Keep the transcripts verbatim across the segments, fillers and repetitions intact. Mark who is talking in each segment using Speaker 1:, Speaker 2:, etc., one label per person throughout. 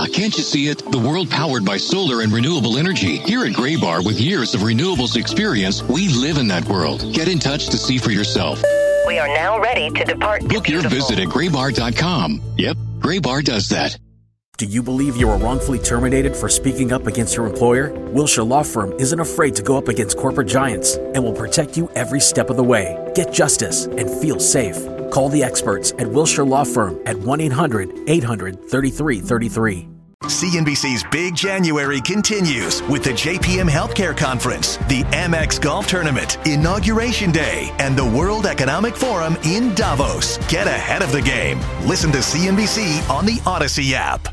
Speaker 1: can't you see it? The world powered by solar and renewable energy. Here at Graybar, with years of renewables experience, we live in that world. Get in touch to see for yourself.
Speaker 2: We are now ready to depart.
Speaker 1: Book your visit at graybar dot com. Yep, Graybar does that.
Speaker 3: Do you believe you were wrongfully terminated for speaking up against your employer? Wilshire Law Firm isn't afraid to go up against corporate giants and will protect you every step of the way. Get justice and feel safe. Call the experts at Wilshire Law Firm at one eight hundred eight hundred thirty-three thirty-three.
Speaker 4: C N B C's Big January continues with the J P M Healthcare Conference, the Amex Golf Tournament, Inauguration Day, and the World Economic Forum in Davos. Get ahead of the game. Listen to C N B C on the Odyssey app.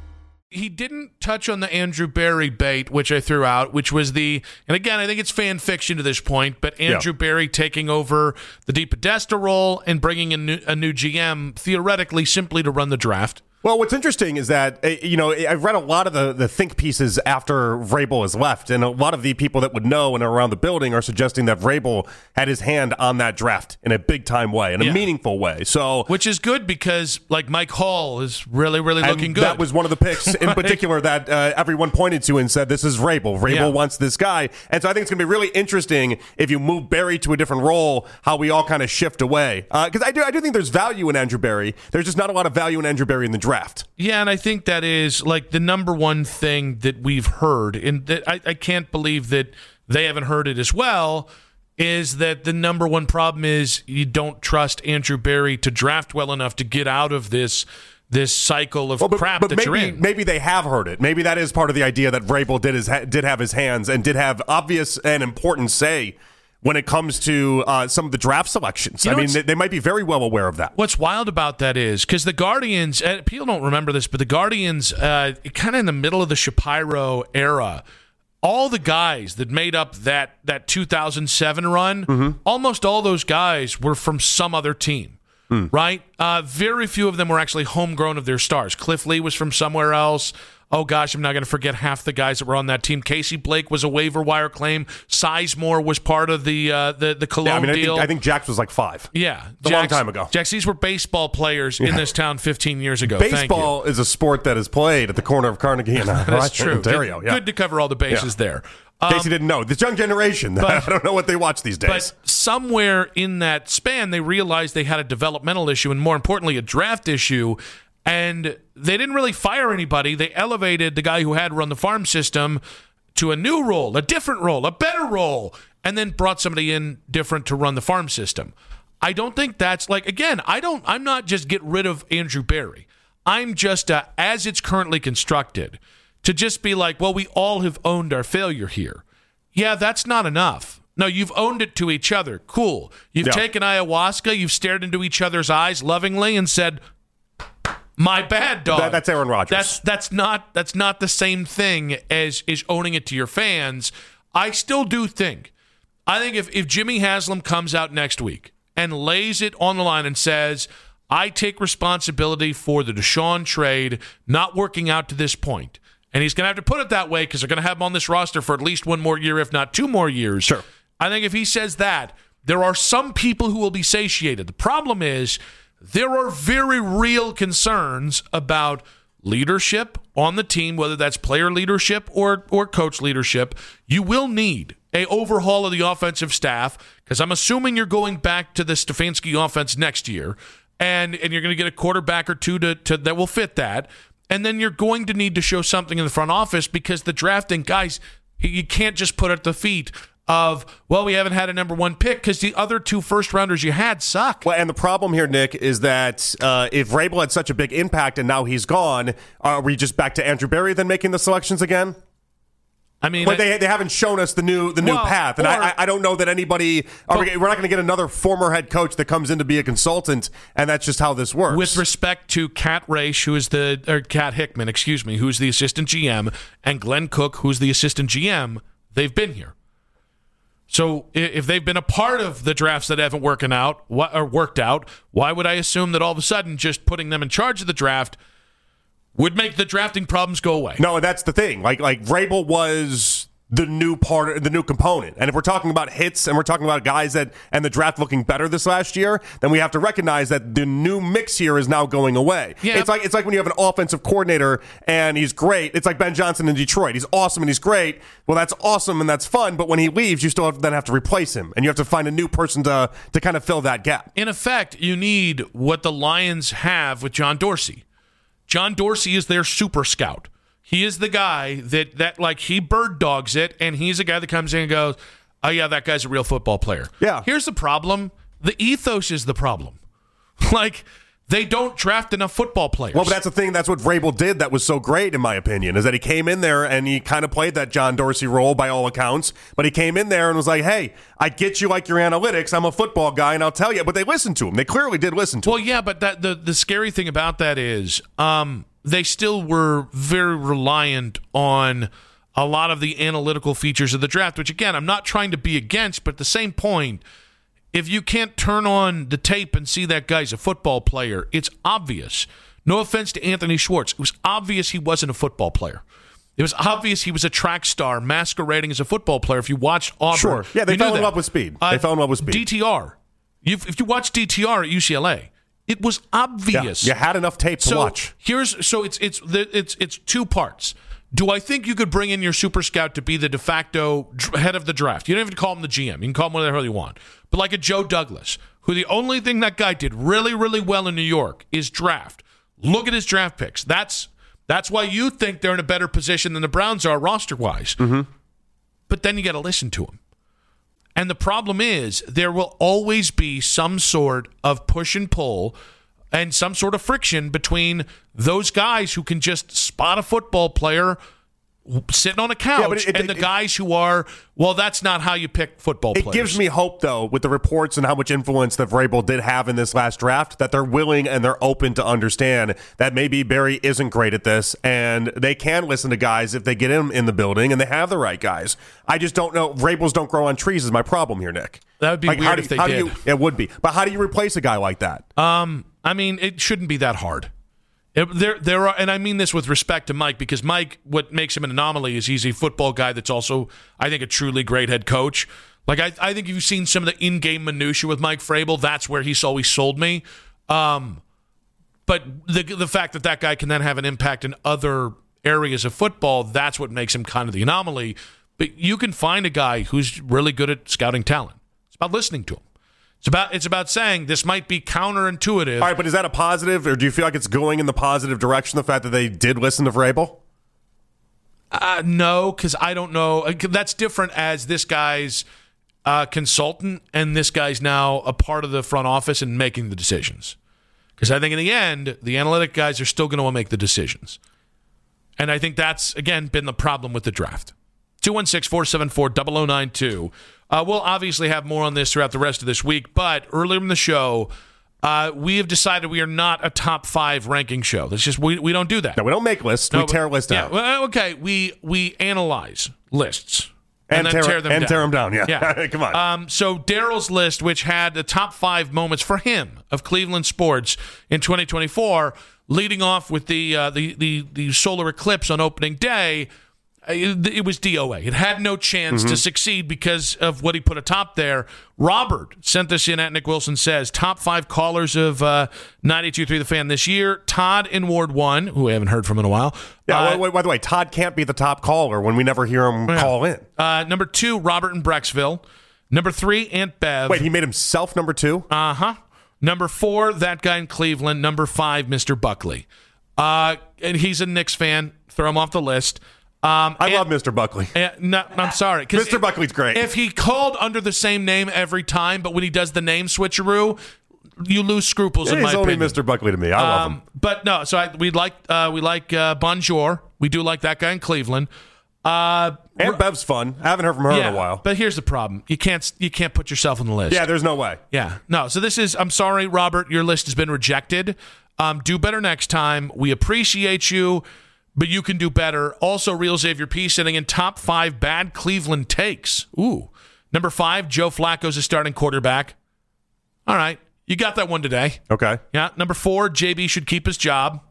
Speaker 5: He didn't touch on the Andrew Barry bait, which I threw out, which was the, and again, I think it's fan fiction to this point, but Andrew yeah. Barry taking over the DePodesta role and bringing in a new, a new G M, theoretically, simply to run the draft.
Speaker 6: Well, what's interesting is that, you know, I've read a lot of the, the think pieces after Vrabel has left, and a lot of the people that would know and are around the building are suggesting that Vrabel had his hand on that draft in a big-time way, in a yeah. meaningful way. So,
Speaker 5: Which is good because, like, Mike Hall is really, really looking good.
Speaker 6: That was one of the picks in right. particular that uh, everyone pointed to and said, this is Vrabel. Vrabel yeah. wants this guy. And so I think it's going to be really interesting if you move Barry to a different role, how we all kind of shift away. Because uh, I do I do think there's value in Andrew Barry. There's just not a lot of value in Andrew Barry in the draft.
Speaker 5: Yeah, and I think that is like the number one thing that we've heard, and that I, I can't believe that they haven't heard it as well, is that the number one problem is you don't trust Andrew Barry to draft well enough to get out of this this cycle of well, but, crap
Speaker 6: but
Speaker 5: that
Speaker 6: maybe,
Speaker 5: you're in.
Speaker 6: Maybe they have heard it. Maybe that is part of the idea that Vrabel did his did have his hands and did have obvious and important say when it comes to uh, some of the draft selections. You know, I mean, they, they might be very well aware of that.
Speaker 5: What's wild about that is, because the Guardians, uh, people don't remember this, but the Guardians, uh, kind of in the middle of the Shapiro era, all the guys that made up that, that two thousand seven run, mm-hmm. almost all those guys were from some other team, mm. right? Uh, very few of them were actually homegrown of their stars. Cliff Lee was from somewhere else. Oh, gosh, I'm not going to forget half the guys that were on that team. Casey Blake was a waiver wire claim. Sizemore was part of the uh, the, the Cologne
Speaker 6: yeah, I mean, I
Speaker 5: deal.
Speaker 6: Think, I think Jax was like five.
Speaker 5: Yeah.
Speaker 6: A
Speaker 5: Jax,
Speaker 6: long time ago.
Speaker 5: Jax, these were baseball players yeah. in this town fifteen years ago.
Speaker 6: Baseball is a sport that is played at the corner of Carnegie and uh,
Speaker 5: That's true.
Speaker 6: Ontario.
Speaker 5: Good,
Speaker 6: yeah.
Speaker 5: good to cover all the bases yeah. there.
Speaker 6: In case you didn't know, this young generation, but, I don't know what they watch these days.
Speaker 5: But somewhere in that span, they realized they had a developmental issue and, more importantly, a draft issue. And they didn't really fire anybody. They elevated the guy who had run the farm system to a new role, a different role, a better role, and then brought somebody in different to run the farm system. I don't think that's like, again, I don't, I'm not just get rid of Andrew Barry. I'm just, uh, as it's currently constructed, to just be like, well, we all have owned our failure here. Yeah, that's not enough. No, you've owned it to each other. Cool. You've yeah. taken ayahuasca, you've stared into each other's eyes lovingly and said, my bad, dog.
Speaker 6: That, that's Aaron Rodgers.
Speaker 5: That's that's not that's not the same thing as is owning it to your fans. I still do think. I think if, if Jimmy Haslam comes out next week and lays it on the line and says, I take responsibility for the Deshaun trade not working out to this point, and he's going to have to put it that way because they're going to have him on this roster for at least one more year, if not two more years.
Speaker 6: Sure.
Speaker 5: I think if he says that, there are some people who will be satiated. The problem is, there are very real concerns about leadership on the team, whether that's player leadership or or coach leadership. You will need a overhaul of the offensive staff because I'm assuming you're going back to the Stefanski offense next year, and, and you're going to get a quarterback or two to, to that will fit that. And then you're going to need to show something in the front office because the drafting, guys, you can't just put at the feet of, well, we haven't had a number one pick because the other two first-rounders you had suck.
Speaker 6: Well, and the problem here, Nick, is that uh, if Vrabel had such a big impact and now he's gone, are we just back to Andrew Barry then making the selections again?
Speaker 5: I mean,
Speaker 6: but
Speaker 5: I,
Speaker 6: they they haven't shown us the new the new
Speaker 5: well,
Speaker 6: path, and
Speaker 5: or,
Speaker 6: I I don't know that anybody are
Speaker 5: but,
Speaker 6: we, we're not going to get another former head coach that comes in to be a consultant, and that's just how this works.
Speaker 5: With respect to Kat Raish, who is the or Kat Hickman, excuse me, who's the assistant G M, and Glenn Cook, who's the assistant G M, they've been here. So if they've been a part of the drafts that haven't working out or worked out, why would I assume that all of a sudden just putting them in charge of the draft would make the drafting problems go away?
Speaker 6: No, that's the thing. Like like Vrabel was the new part, the new component. And if we're talking about hits and we're talking about guys that and the draft looking better this last year, then we have to recognize that the new mix here is now going away.
Speaker 5: Yeah.
Speaker 6: It's like it's like when you have an offensive coordinator and he's great. It's like Ben Johnson in Detroit. He's awesome and he's great. Well, that's awesome and that's fun. But when he leaves, you still have, then have to replace him, and you have to find a new person to to kind of fill that gap.
Speaker 5: In effect, you need what the Lions have with John Dorsey. John Dorsey is their super scout. He is the guy that, that like, he bird dogs it, and he's a guy that comes in and goes, oh, yeah, that guy's a real football player.
Speaker 6: Yeah.
Speaker 5: Here's the problem. The ethos is the problem. Like, they don't draft enough football players.
Speaker 6: Well, but that's the thing. That's what Vrabel did that was so great, in my opinion, is that he came in there and he kind of played that John Dorsey role by all accounts. But he came in there and was like, hey, I get you like your analytics. I'm a football guy, and I'll tell you. But they listened to him. They clearly did listen to
Speaker 5: well,
Speaker 6: him.
Speaker 5: Well, yeah, but that the, the scary thing about that is um, they still were very reliant on a lot of the analytical features of the draft, which, again, I'm not trying to be against, but at the same point, if you can't turn on the tape and see that guy's a football player, it's obvious. No offense to Anthony Schwartz. It was obvious he wasn't a football player. It was obvious he was a track star masquerading as a football player. If you watched Auburn.
Speaker 6: Sure. Yeah, they
Speaker 5: you
Speaker 6: fell
Speaker 5: knew
Speaker 6: in
Speaker 5: that.
Speaker 6: love with speed.
Speaker 5: Uh,
Speaker 6: they fell in love with speed.
Speaker 5: D T R. You've, if you watch D T R at U C L A, it was obvious.
Speaker 6: Yeah, you had enough tape to
Speaker 5: so
Speaker 6: watch.
Speaker 5: Here's so it's it's it's it's two parts. Do I think you could bring in your super scout to be the de facto head of the draft? You don't even call him the G M. You can call him whatever the hell you want. But like a Joe Douglas, who the only thing that guy did really, really well in New York is draft. Look at his draft picks. That's that's why you think they're in a better position than the Browns are roster-wise.
Speaker 6: Mm-hmm.
Speaker 5: But then you got to listen to him. And the problem is there will always be some sort of push and pull and some sort of friction between those guys who can just spot a football player sitting on a couch
Speaker 6: yeah, it, it,
Speaker 5: and the
Speaker 6: it,
Speaker 5: guys who are, well, that's not how you pick football
Speaker 6: it
Speaker 5: players.
Speaker 6: It gives me hope, though, with the reports and how much influence that Vrabel did have in this last draft, that they're willing and they're open to understand that maybe Barry isn't great at this, and they can listen to guys if they get him in the building and they have the right guys. I just don't know. Vrabels don't grow on trees is my problem here, Nick.
Speaker 5: That would be
Speaker 6: like,
Speaker 5: weird
Speaker 6: do,
Speaker 5: if they
Speaker 6: how
Speaker 5: did.
Speaker 6: Do you, it would be. But how do you replace a guy like that?
Speaker 5: Um, I mean, it shouldn't be that hard. It, there, there are, and I mean this with respect to Mike, because Mike, what makes him an anomaly is he's a football guy that's also, I think, a truly great head coach. Like, I, I think if you've seen some of the in-game minutia with Mike Vrabel, that's where he's always sold me. Um, but the the fact that that guy can then have an impact in other areas of football, that's what makes him kind of the anomaly. But you can find a guy who's really good at scouting talent. It's about listening to him. It's about it's about saying this might be counterintuitive.
Speaker 6: All right, but is that a positive, or do you feel like it's going in the positive direction, the fact that they did listen to Vrabel?
Speaker 5: Uh, no, because I don't know. That's different as this guy's uh, consultant, and this guy's now a part of the front office and making the decisions. Because I think in the end, the analytic guys are still going to make the decisions. And I think that's, again, been the problem with the draft. two one six, four seven four, zero zero nine two. Uh, we'll obviously have more on this throughout the rest of this week, but earlier in the show, uh, we have decided we are not a top five ranking show. That's just we, we don't do that.
Speaker 6: No, we don't make lists.
Speaker 5: No,
Speaker 6: we tear
Speaker 5: but,
Speaker 6: lists
Speaker 5: yeah,
Speaker 6: out.
Speaker 5: Well, okay, we we analyze lists
Speaker 6: and,
Speaker 5: and
Speaker 6: tear,
Speaker 5: then tear them
Speaker 6: and
Speaker 5: down.
Speaker 6: tear them down. Yeah,
Speaker 5: yeah.
Speaker 6: Come on.
Speaker 5: Um, so Daryl's list, which had the top five moments for him of Cleveland sports in twenty twenty-four, leading off with the uh, the, the the solar eclipse on opening day. It, it was D O A. It had no chance mm-hmm. to succeed because of what he put atop there. Robert sent this in at Nick Wilson Says. Top five callers of uh, ninety-two point three The Fan this year. Todd in Ward one, who I haven't heard from in a while.
Speaker 6: Yeah,
Speaker 5: uh,
Speaker 6: by, by, by the way, Todd can't be the top caller when we never hear him
Speaker 5: yeah.
Speaker 6: call in.
Speaker 5: Uh, number two, Robert in Brecksville. Number three, Aunt Bev.
Speaker 6: Wait, he made himself number two?
Speaker 5: Uh-huh. Number four, that guy in Cleveland. Number five, Mister Buckley. Uh, and he's a Knicks fan. Throw him off the list. Um,
Speaker 6: I
Speaker 5: and,
Speaker 6: love Mister Buckley.
Speaker 5: And, no, I'm sorry.
Speaker 6: Mister
Speaker 5: If,
Speaker 6: Buckley's great.
Speaker 5: If he called under the same name every time, but when he does the name switcheroo, you lose scruples, in my
Speaker 6: opinion. He's only
Speaker 5: opinion.
Speaker 6: Mister Buckley to me. I love
Speaker 5: um,
Speaker 6: him.
Speaker 5: But no, so I, we like uh, we like uh, Bonjour. We do like that guy in Cleveland. Uh,
Speaker 6: and Bev's fun. I haven't heard from her
Speaker 5: yeah,
Speaker 6: in a while.
Speaker 5: But here's the problem: you can't you can't put yourself on the list.
Speaker 6: Yeah, there's no way.
Speaker 5: Yeah, no. So this is. I'm sorry, Robert. Your list has been rejected. Um, do better next time. We appreciate you. But you can do better. Also, Real Xavier P sitting in top five bad Cleveland takes. Ooh. Number five, Joe Flacco's a starting quarterback. All right. You got that one today.
Speaker 6: Okay.
Speaker 5: Yeah. Number four, J B should keep his job.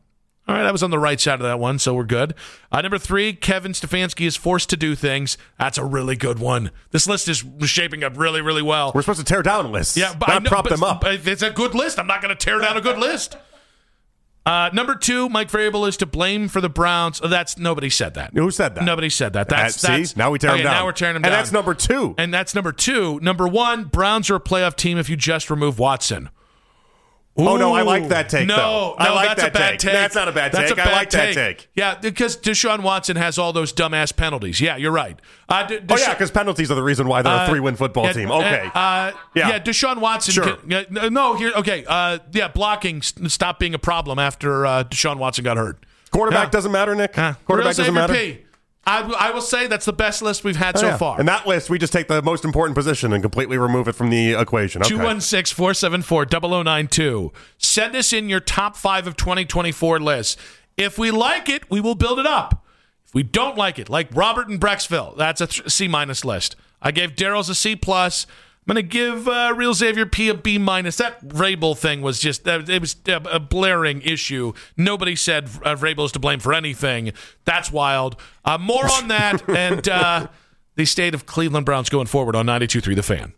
Speaker 5: All right, I was on the right side of that one, so we're good. Uh, number three, Kevin Stefanski is forced to do things. That's a really good one. This list is shaping up really, really well.
Speaker 6: We're supposed to tear down lists,
Speaker 5: yeah, but
Speaker 6: not
Speaker 5: I know,
Speaker 6: prop
Speaker 5: but,
Speaker 6: them up.
Speaker 5: But it's a good list. I'm not going to tear down a good list. Uh, number two, Mike Vrabel is to blame for the Browns. Oh, that's nobody said that.
Speaker 6: Who said that?
Speaker 5: Nobody said that. That's,
Speaker 6: uh, see,
Speaker 5: that's
Speaker 6: now we tear
Speaker 5: okay,
Speaker 6: them down.
Speaker 5: Now we're tearing them
Speaker 6: and
Speaker 5: down.
Speaker 6: And that's number two.
Speaker 5: And that's number two. Number one, Browns are a playoff team if you just remove Watson. Ooh,
Speaker 6: oh, no, I like that take,
Speaker 5: no,
Speaker 6: though. I
Speaker 5: no,
Speaker 6: like
Speaker 5: that's
Speaker 6: that
Speaker 5: a bad
Speaker 6: take.
Speaker 5: take.
Speaker 6: That's not a bad
Speaker 5: that's
Speaker 6: take.
Speaker 5: A bad
Speaker 6: I like
Speaker 5: take.
Speaker 6: that take.
Speaker 5: Yeah, because Deshaun Watson has all those dumbass penalties. Yeah, you're right. Uh, De-
Speaker 6: oh, yeah, because penalties are the reason why they're
Speaker 5: uh,
Speaker 6: a three-win football
Speaker 5: yeah,
Speaker 6: team. Okay.
Speaker 5: Uh,
Speaker 6: yeah.
Speaker 5: yeah, Deshaun Watson.
Speaker 6: Sure.
Speaker 5: Can, uh, no, here, okay. Uh, yeah, blocking st- stopped being a problem after uh, Deshaun Watson got hurt.
Speaker 6: Quarterback
Speaker 5: yeah.
Speaker 6: doesn't matter, Nick?
Speaker 5: Uh,
Speaker 6: Quarterback doesn't matter?
Speaker 5: I, I will say that's the best list we've had
Speaker 6: oh,
Speaker 5: so
Speaker 6: yeah.
Speaker 5: far.
Speaker 6: And that list, we just take the most important position and completely remove it from the equation. Okay.
Speaker 5: two one six, four seven four, zero zero nine two. Send us in your top five of twenty twenty-four lists. If we like it, we will build it up. If we don't like it, like Robert and Brecksville, that's a th- C-minus list. I gave Daryl's a C+. plus. I'm going to give uh, Real Xavier P a B minus. That Vrabel thing was just, uh, it was a, a blaring issue. Nobody said uh, Vrabel is to blame for anything. That's wild. Uh, more on that and uh, the state of Cleveland Browns going forward on ninety-two point three The Fan.